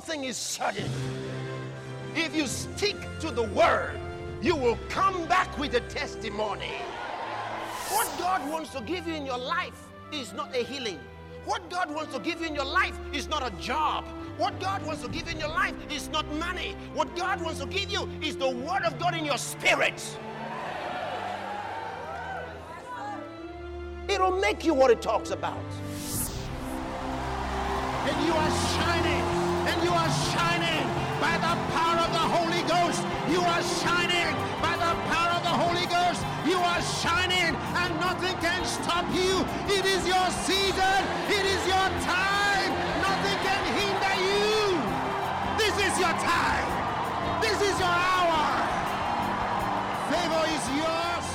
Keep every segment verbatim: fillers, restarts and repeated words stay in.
thing is certain. If you stick to the word, you will come back with a testimony. What God wants to give you in your life is not a healing. What God wants to give you in your life is not a job. What God wants to give you in your life is not money. What God wants to give you is the word of God in your spirit. It'll make you what it talks about. And you are shining, and you are shining by the power of the Holy Ghost. You are shining by the power of the Holy Ghost. You are shining, and nothing can stop you. It is your season. It is your time. Nothing can hinder you. This is your time. This is your hour. Favor is yours.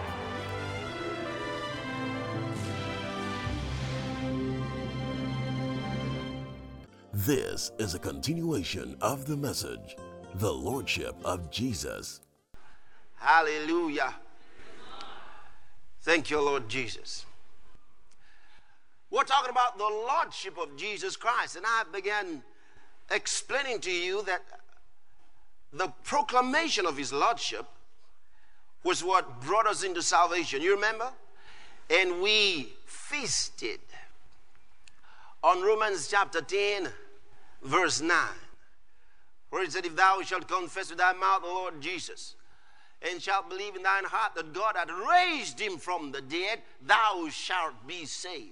This is a continuation of the message, The Lordship of Jesus. Hallelujah. Thank you, Lord Jesus. We're talking about the Lordship of Jesus Christ, and I began explaining to you that the proclamation of His Lordship was what brought us into salvation. You remember? And we feasted on Romans chapter ten, verse nine, where it said, if thou shalt confess with thy mouth the Lord Jesus, and shalt believe in thine heart that God hath raised him from the dead, thou shalt be saved.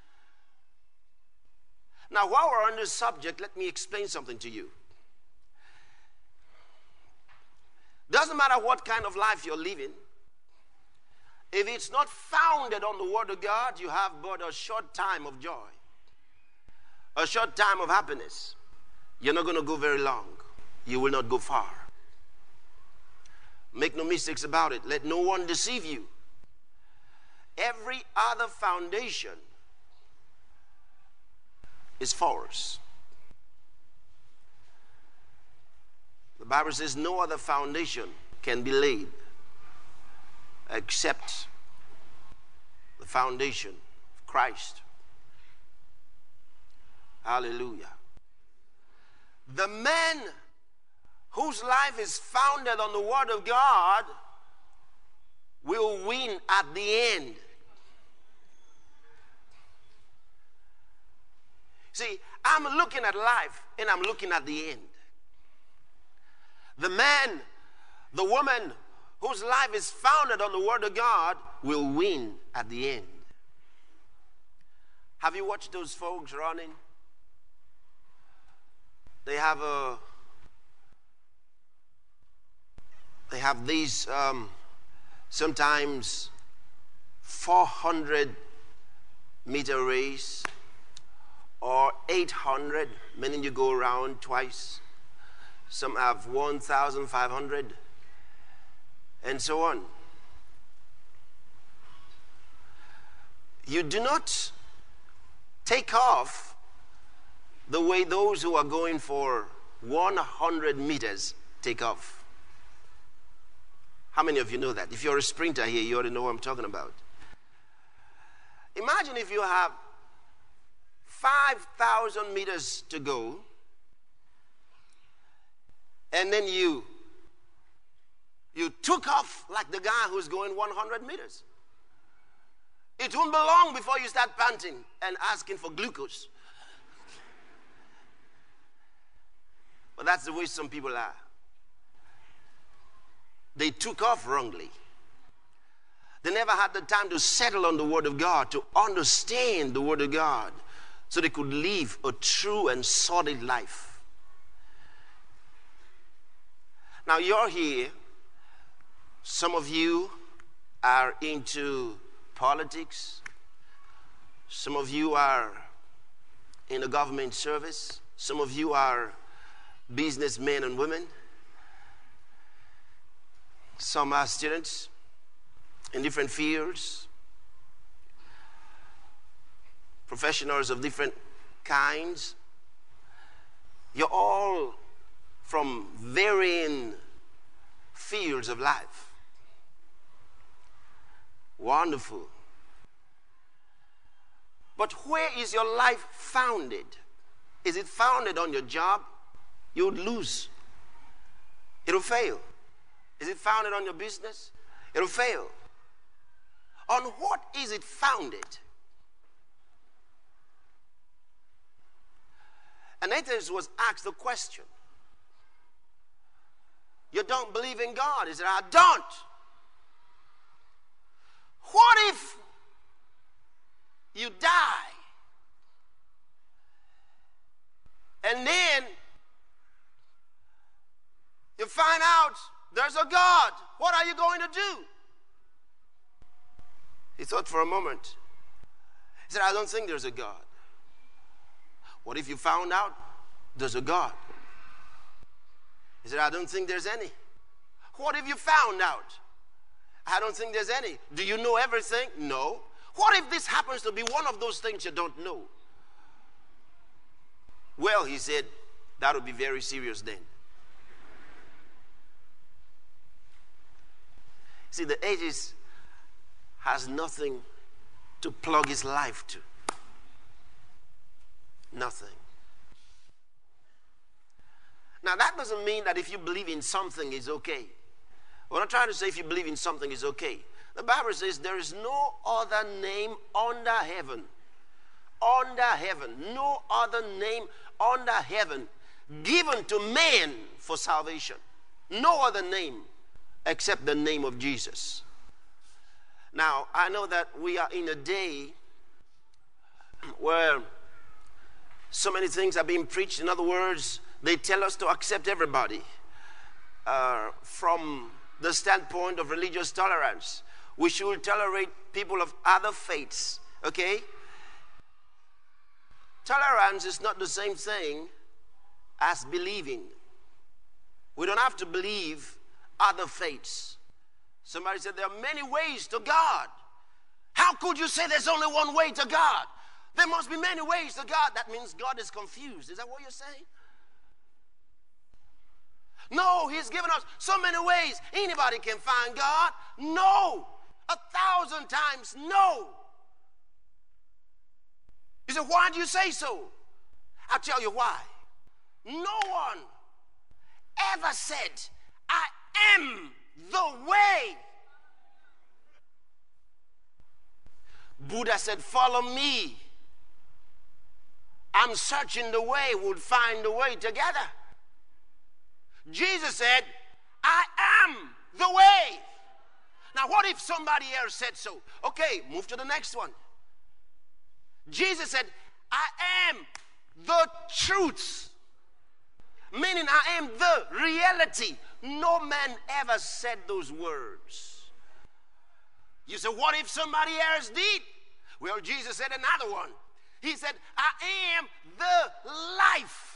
Now, while we're on this subject, let me explain something to you. Doesn't matter what kind of life you're living, if it's not founded on the Word of God, you have but a short time of joy, a short time of happiness. You're not going to go very long. You will not go far. Make no mistakes about it. Let no one deceive you. Every other foundation is false. The Bible says no other foundation can be laid except the foundation of Christ. Hallelujah. The man whose life is founded on the Word of God will win at the end. See, I'm looking at life and I'm looking at the end. The man, the woman whose life is founded on the Word of God will win at the end. Have you watched those folks running? They have a They have these um, sometimes four hundred meter race or eight hundred, meaning you go around twice. Some have one thousand five hundred and so on. You do not take off the way those who are going for one hundred meters take off. How many of you know that? If you're a sprinter here, you ought to know what I'm talking about. Imagine if you have five thousand meters to go, and then you you took off like the guy who's going one hundred meters. It won't be long before you start panting and asking for glucose. But that's the way some people are. They took off wrongly. They never had the time to settle on the Word of God, to understand the Word of God, so they could live a true and solid life. Now you're here. Some of you are into politics. Some of you are in the government service. Some of you are businessmen and women. Some are students in different fields, professionals of different kinds. You're all from varying fields of life. Wonderful. But where is your life founded? Is it founded on your job? you would lose. It'll fail. Is it founded on your business? It'll fail. On what is it founded? And Atheist was asked the question. You don't believe in God? He said, I don't. What if you die and then you find out there's a God? What are you going to do? He thought for a moment. He said, I don't think there's a God. What if you found out there's a God? He said, I don't think there's any. What if you found out? I don't think there's any. Do you know everything? No. What if this happens to be one of those things you don't know? Well, he said, that would be very serious then. See, the atheist has nothing to plug his life to. Nothing. Now, that doesn't mean that if you believe in something, it's okay. We're not trying to say if you believe in something, it's okay. The Bible says there is no other name under heaven. Under heaven. No other name under heaven given to man for salvation. No other name except the name of Jesus. Now, I know that we are in a day where so many things are being preached. In other words, they tell us to accept everybody uh, from the standpoint of religious tolerance. We should tolerate people of other faiths, okay? Tolerance is not the same thing as believing. We don't have to believe other faiths. Somebody said there are many ways to God. How could you say there's only one way to God? There must be many ways to God. That means God is confused. Is that what you're saying? No, he's given us so many ways. Anybody can find God. No. A thousand times no. You say, why do you say so? I'll tell you why. No one ever said, I am the way. Buddha said, follow me. I'm searching the way, we'll find the way together. Jesus said, I am the way. Now, what if somebody else said so? Okay, move to the next one. Jesus said, I am the truth. Meaning, I am the reality. No man ever said those words. You say, what if somebody else did? Well, Jesus said another one. He said, I am the life.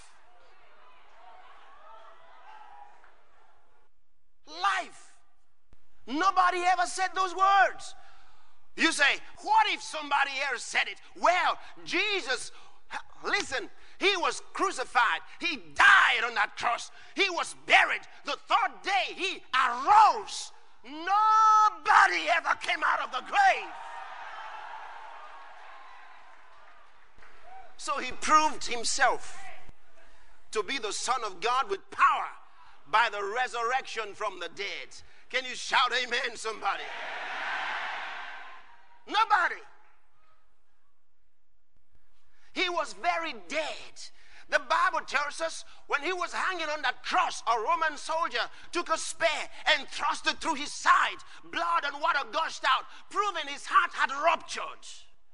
Life. Nobody ever said those words. You say, what if somebody else said it? Well, Jesus, listen, he was crucified. He died on that cross. He was buried. The third day, he arose. Nobody ever came out of the grave. So he proved himself to be the Son of God with power by the resurrection from the dead. Can you shout amen, somebody? Nobody. He was very dead. The Bible tells us when he was hanging on that cross, a Roman soldier took a spear and thrust it through his side. Blood and water gushed out, proving his heart had ruptured.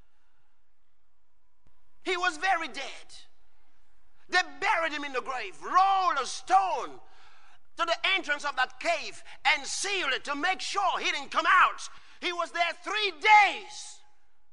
He was very dead. They buried him in the grave, rolled a stone to the entrance of that cave and sealed it to make sure he didn't come out. He was there three days.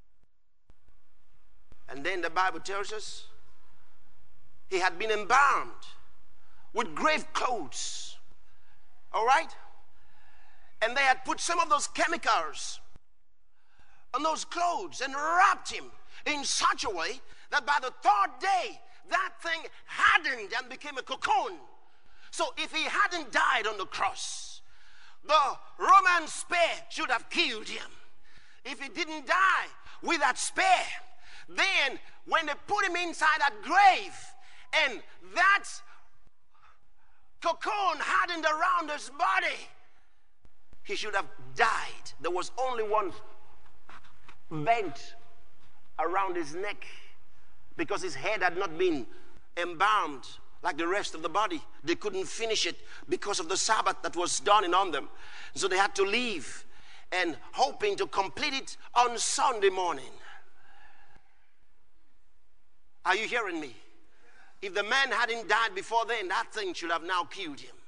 And then the Bible tells us he had been embalmed with grave clothes. All right? And they had put some of those chemicals on those clothes and wrapped him in such a way that by the third day, that thing hardened and became a cocoon. So if he hadn't died on the cross, the Roman spear should have killed him. If he didn't die with that spear, then when they put him inside that grave and that cocoon hardened around his body, he should have died. There was only one bent around his neck because his head had not been embalmed like the rest of the body. They couldn't finish it because of the Sabbath that was dawning on them. So they had to leave, and hoping to complete it on Sunday morning. Are you hearing me? If the man hadn't died before then, that thing should have now killed him.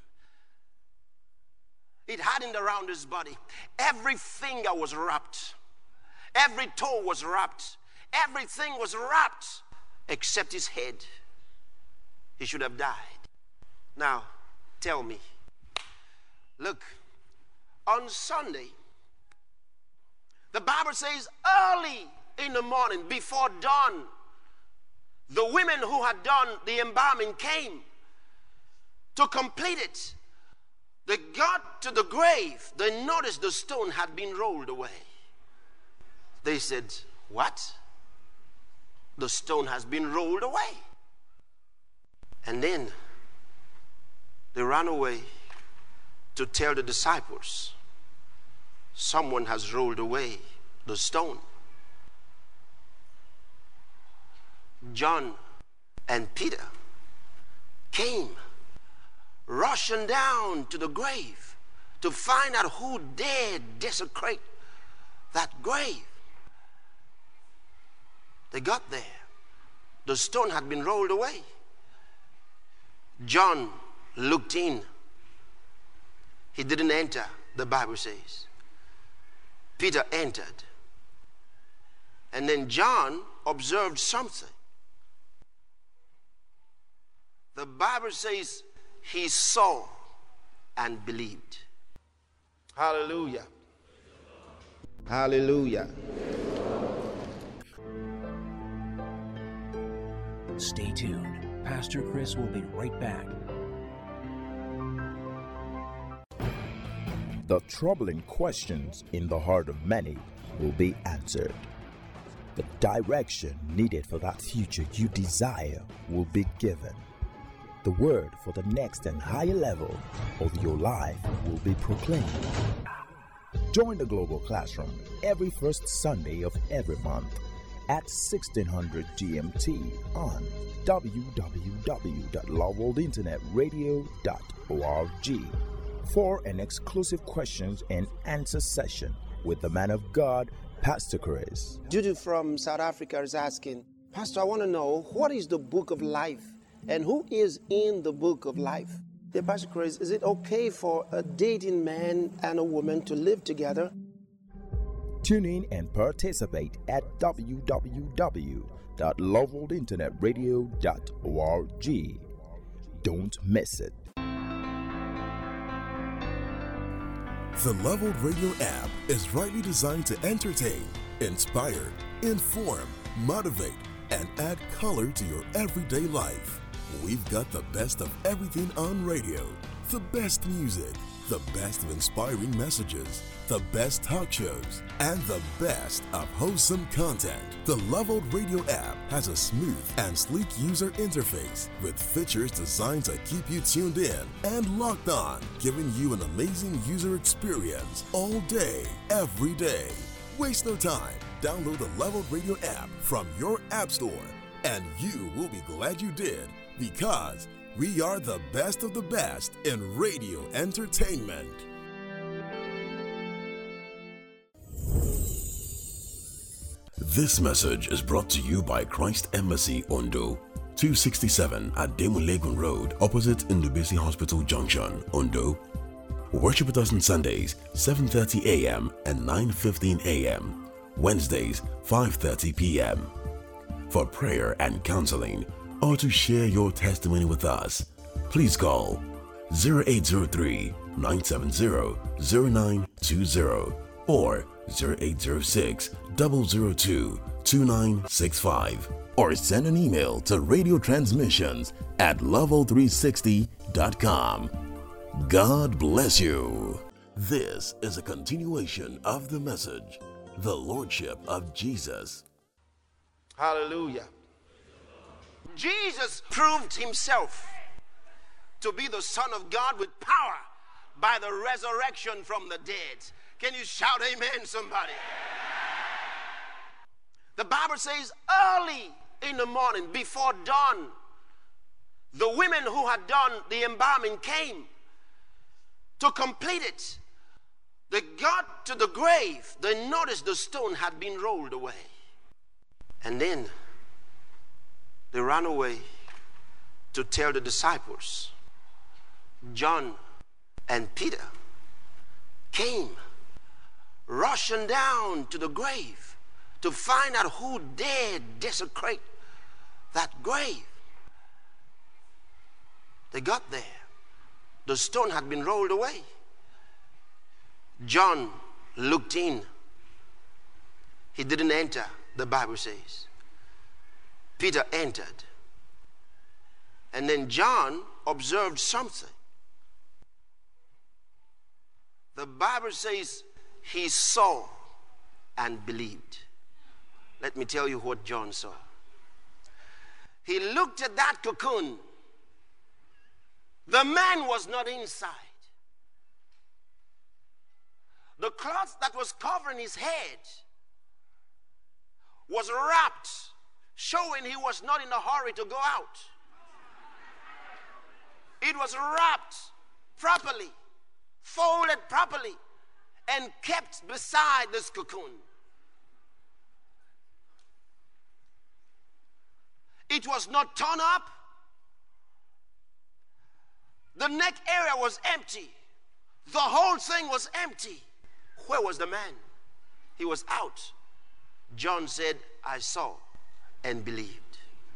It hardened around his body. Every finger was wrapped. Every toe was wrapped. Everything was wrapped except his head. He should have died. Now, tell me. Look, on Sunday, the Bible says early in the morning, before dawn, the women who had done the embalming came to complete it. They got to the grave. They noticed the stone had been rolled away. They said, what? The stone has been rolled away. And then they ran away to tell the disciples, someone has rolled away the stone. John and Peter came rushing down to the grave to find out who dared desecrate that grave. They got there. The stone had been rolled away. John looked in. He didn't enter, the Bible says. Peter entered. And then John observed something. The Bible says he saw and believed. Hallelujah. Hallelujah. Stay tuned. Pastor Chris will be right back. The troubling questions in the heart of many will be answered. The direction needed for that future you desire will be given. The word for the next and higher level of your life will be proclaimed. Join the Global Classroom every first Sunday of every month at sixteen hundred G M T on w w w dot love world internet radio dot org for an exclusive questions and answer session with the man of God, Pastor Chris. Judy from South Africa is asking, Pastor, I want to know, what is the book of life? And who is in the book of life? Dear Pastor Chris, is it okay for a dating man and a woman to live together? Tune in and participate at w w w dot love world internet radio dot org. Don't miss it. The Leveled Radio app is rightly designed to entertain, inspire, inform, motivate, and add color to your everyday life. We've got the best of everything on radio, the best music, the best of inspiring messages, the best talk shows, and the best of wholesome content. The Leveled Radio app has a smooth and sleek user interface with features designed to keep you tuned in and locked on, giving you an amazing user experience all day, every day. Waste no time. Download the Leveled Radio app from your app store, and you will be glad you did, because we are the best of the best in radio entertainment. This message is brought to you by Christ Embassy Ondo, two sixty-seven at Demulegun Road, opposite Ndubisi Hospital Junction, Ondo. Worship with us on Sundays, seven thirty a m and nine fifteen a m Wednesdays, five thirty p m For prayer and counseling, or to share your testimony with us, please call zero eight zero three, nine seven zero, zero nine two zero or zero eight zero six, zero zero two, two nine six five, or send an email to radio transmissions at level three sixty dot com. God bless you. This is a continuation of the message, the Lordship of Jesus. Hallelujah. Jesus proved himself to be the Son of God with power by the resurrection from the dead. Can you shout amen, somebody? The Bible says early in the morning, before dawn, the women who had done the embalming came to complete it. They got to the grave. They noticed the stone had been rolled away. And then they ran away to tell the disciples. John and Peter came rushing down to the grave to find out who dared desecrate that grave. They got there. The stone had been rolled away. John looked in. He didn't enter, the Bible says. Peter entered. And then John observed something. The Bible says he saw and believed. Let me tell you what John saw. He looked at that cocoon. The man was not inside. The cloth that was covering his head was wrapped, showing he was not in a hurry to go out. It was wrapped properly, folded properly, and kept beside this cocoon. It was not torn up. The neck area was empty. The whole thing was empty. Where was the man? He was out. John said, I saw and believed.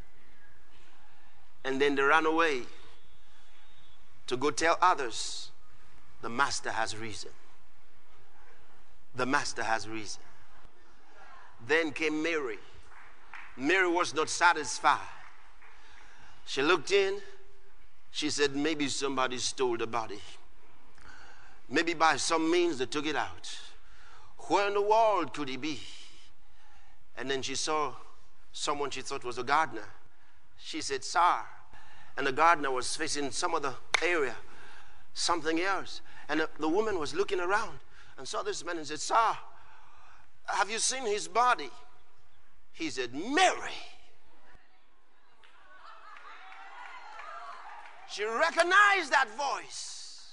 And then they ran away to go tell others, the master has risen. The master has risen. Then came Mary. Mary was not satisfied. She looked in. She said, maybe somebody stole the body. Maybe by some means they took it out. Where in the world could he be? And then she saw someone she thought was a gardener. She said, sir. And the gardener was facing some other area, something else. And the, the woman was looking around and saw this man and said, sir, have you seen his body? He said, Mary. She recognized that voice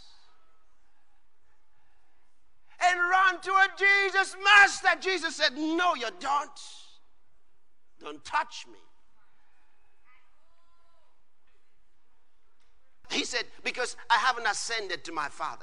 and ran to her. Jesus, Master. Jesus said, no, you don't. Don't touch me. He said, because I haven't ascended to my Father.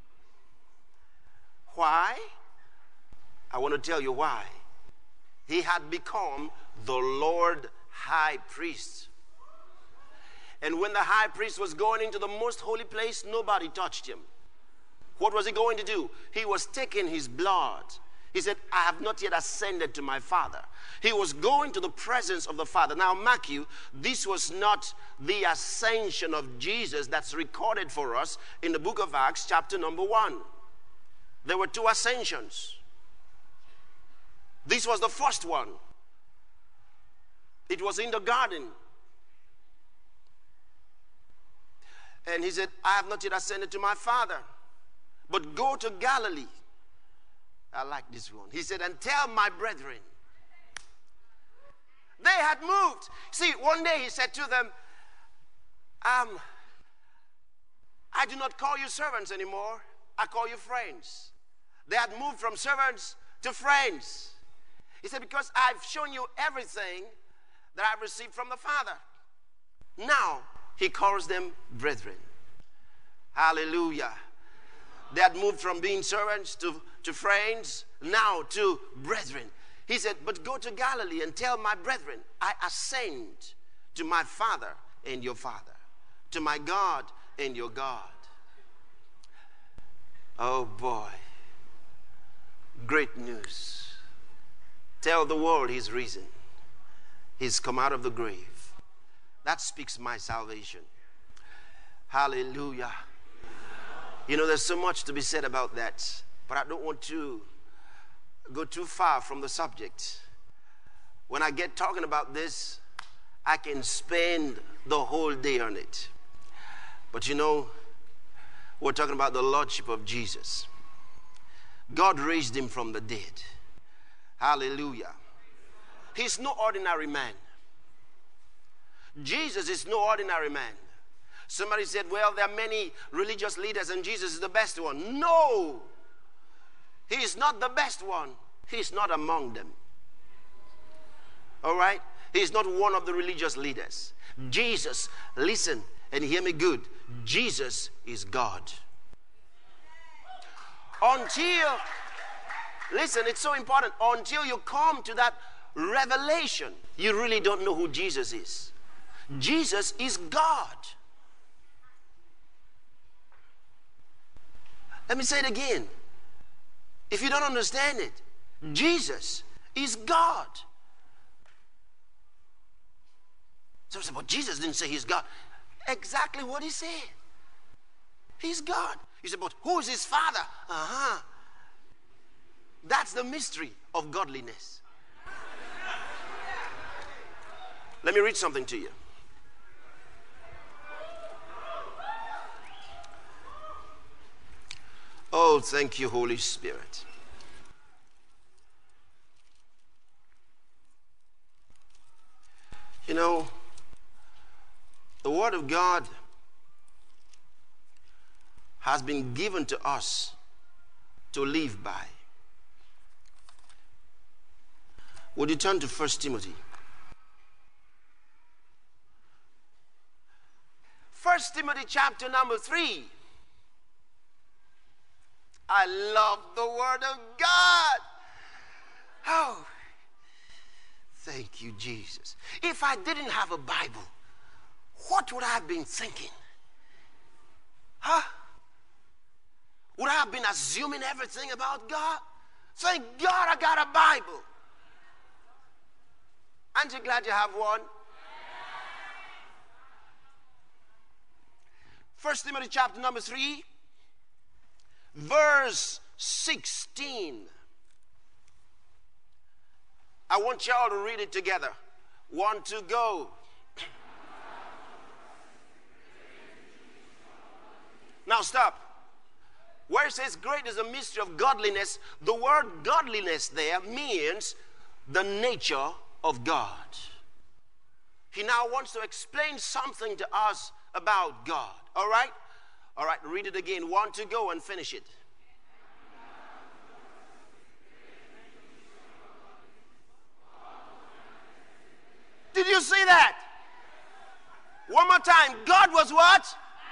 Why? I want to tell you why. He had become the Lord High Priest. And when the high priest was going into the most holy place, nobody touched him. What was he going to do? He was taking his blood. He said, I have not yet ascended to my Father. He was going to the presence of the Father. Now, mark you, this was not the ascension of Jesus that's recorded for us in the book of Acts, chapter number one. There were two ascensions. This was the first one. It was in the garden. And he said, I have not yet ascended to my Father, but go to Galilee. I like this one. He said, and tell my brethren. They had moved. See, one day he said to them, um, I do not call you servants anymore. I call you friends. They had moved from servants to friends. He said, because I've shown you everything that I've received from the Father. Now, he calls them brethren. Hallelujah. They had moved from being servants to, to friends, now to brethren. He said, but go to Galilee and tell my brethren, I ascend to my Father and your Father, to my God and your God. Oh boy. Great news. Tell the world he's risen. He's come out of the grave. That speaks my salvation. Hallelujah. You know, there's so much to be said about that, but I don't want to go too far from the subject. When I get talking about this, I can spend the whole day on it. But you know, we're talking about the lordship of Jesus. God raised him from the dead. Hallelujah. He's no ordinary man. Jesus is no ordinary man. Somebody said, well, there are many religious leaders and Jesus is the best one. No. He is not the best one. He is not among them. All right? He is not one of the religious leaders. Jesus, listen and hear me good. Jesus is God. Until, listen, it's so important. Until you come to that revelation, you really don't know who Jesus is. Jesus is God. Let me say it again. If you don't understand it, Jesus is God. So I said, but Jesus didn't say he's God. Exactly what he said. He's God. You said, but who is his father? Uh-huh. That's the mystery of godliness. Let me read something to you. Oh, thank you, Holy Spirit. You know, the Word of God has been given to us to live by. Would you turn to First Timothy? First Timothy chapter number three. I love the Word of God. Oh, thank you, Jesus. If I didn't have a Bible, what would I have been thinking? Huh? Would I have been assuming everything about God? Thank God I got a Bible. Aren't you glad you have one? First Timothy chapter number three, verse sixteen. I want y'all to read it together. One, two, go. Now stop. Where it says great is the mystery of godliness, the word godliness there means the nature of God. He now wants to explain something to us about God. All right? All right, read it again. One, two, go and finish it. Did you see that? One more time. God was what?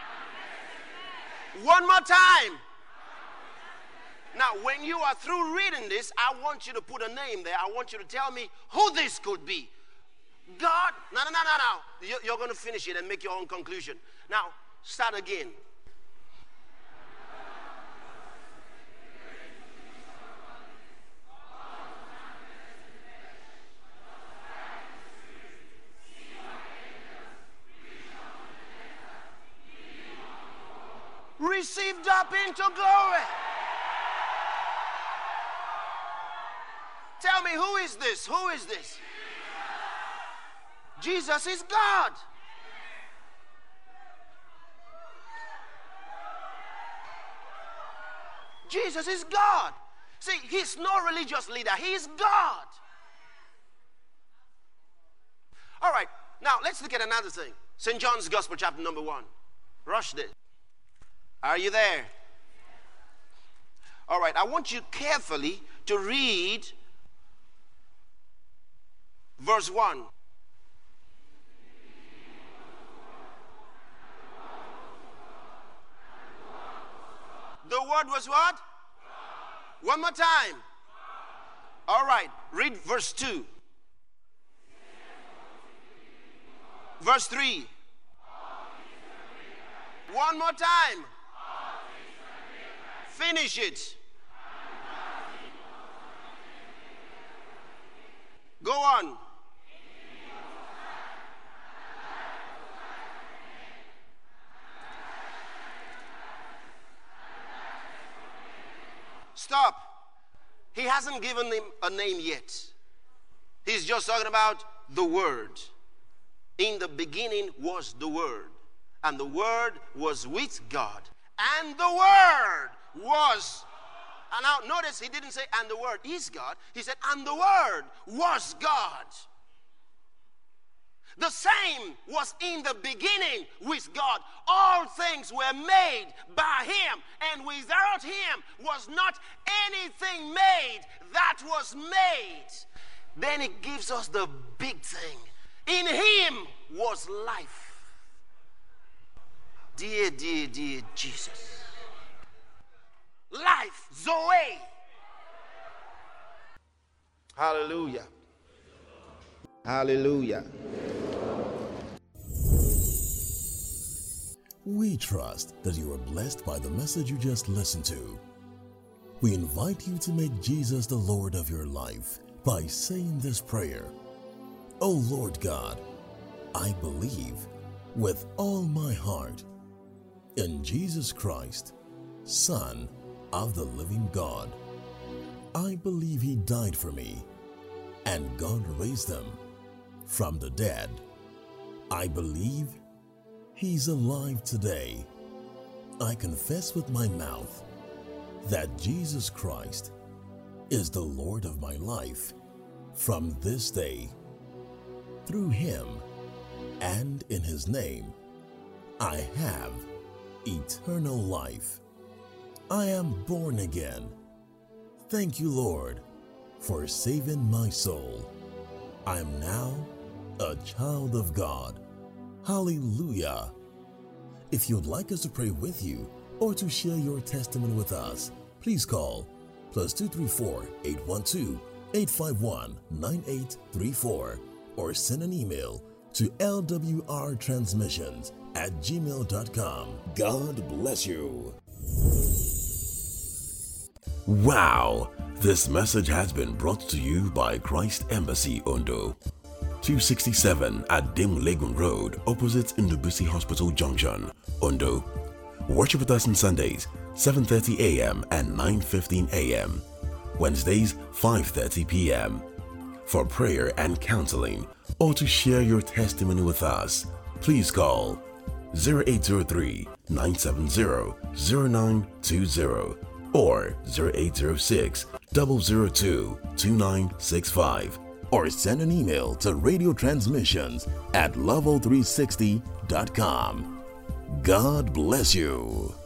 One more time. Now, when you are through reading this, I want you to put a name there. I want you to tell me who this could be. God, no, no, no, no, no. You're, you're going to finish it and make your own conclusion. Now, start again. Received up into glory. Tell me, who is this? Who is this? Jesus is God. Jesus is God. See, he's no religious leader. He is God. All right, now let's look at another thing. Saint John's Gospel, chapter number one. Rush it. Are you there? All right, I want you carefully to read verse one. The word was what? God. One more time. God. All right, read verse two. Verse three. One more time. Finish it. Go on. Stop. He hasn't given him a name yet. He's just talking about the Word. In the beginning was the Word, And the Word was with God. And the Word was. And now notice he didn't say, and the Word is God. He said, and the Word was God. The same was in the beginning with God. All things were made by him, and without him was not anything made that was made. Then it gives us the big thing. In him was life. Dear, dear, dear Jesus. Life, Zoe. Hallelujah. Hallelujah. We trust that you are blessed by the message you just listened to. We invite you to make Jesus the Lord of your life by saying this prayer. Oh Lord God, I believe with all my heart in Jesus Christ, Son of the living God. I believe he died for me and God raised him from the dead. I believe he's alive today. I confess with my mouth that Jesus Christ is the Lord of my life from this day. Through him and in his name, I have eternal life. I am born again. Thank you, Lord, for saving my soul. I am now a child of God. Hallelujah. If you'd like us to pray with you or to share your testimony with us, please call plus two three four, eight one two, eight five one, nine eight three four or send an email to l w r transmissions at gmail dot com. God bless you. Wow! This message has been brought to you by Christ Embassy Ondo, two sixty-seven at Demulegun Road, opposite Ndubisi Hospital Junction, Ondo. Worship with us on Sundays, seven thirty a m and nine fifteen a m Wednesdays, five thirty p m For prayer and counseling or to share your testimony with us, please call zero eight zero three, nine seven zero, zero nine two zero or zero eight zero six, zero zero two, two nine six five or send an email to radio transmissions at level three sixty dot com. God bless you.